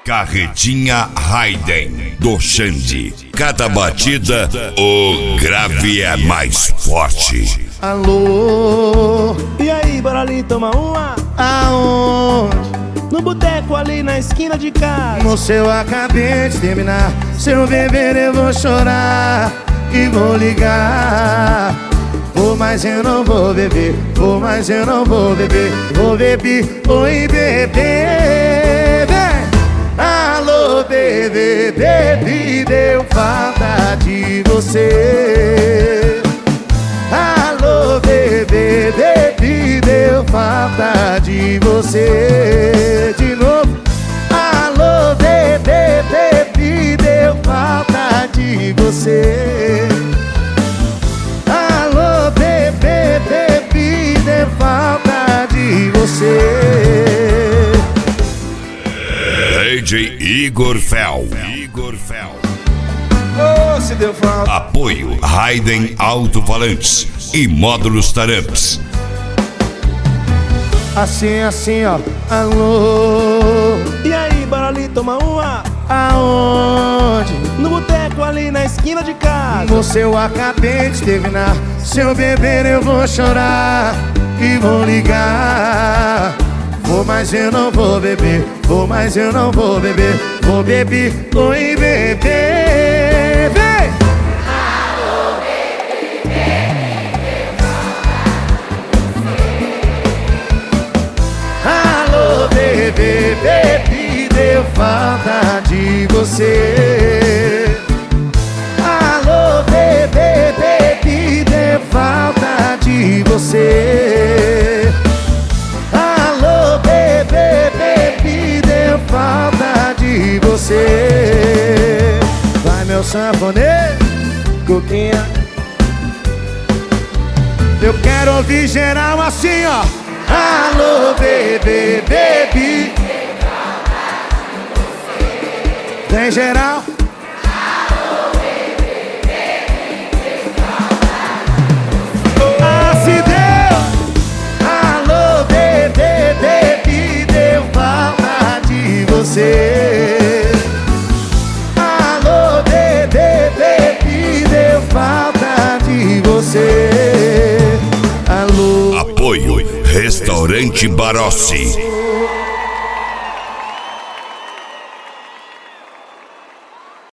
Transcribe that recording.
Carretinha Raiden do Xande. Cada batida, o grave é mais forte. Alô, e aí, bora ali tomar uma? aonde? No boteco ali na esquina de casa. Moço, eu acabei de terminar. Se eu beber eu vou chorar e vou ligar. Vou, mas eu não vou beber. Vou, mas eu não vou beber. Vou beber, oi bebê, vem. Alô bebê, bebê, deu falta de você. Alô bebê, bebê, deu falta de você. De novo. Alô bebê, bebê, deu falta de você. Alô bebê, bebê, deu falta de você. DJ Igor Fel. Oh, se deu falta. Apoio Raiden Alto-Falantes e Módulos Taramps. Assim, ó. Alô, E aí, bora ali tomar uma? aonde? No boteco ali na esquina de casa. Moço, eu acabei de terminar. Se eu beber eu vou chorar e vou ligar. Vou, mas eu não vou beber. Vou, mas eu não vou beber. Vou beber, oi bebê, vem. Alô, bebê, Alô bebê, bebê, deu falta de você. Alô bebê, bebê, deu falta de você. Alô bebê, bebê, deu falta de você. Vai meu sanfoneiro, coquinha. Eu quero ouvir geral assim, ó. Alô bebê, bebê, tem geral. Ah, se deu. Alô bebê, bebê, deu falta de você. Alô bebê, bebê, deu falta de você. Alô. Apoio Restaurante Barossi.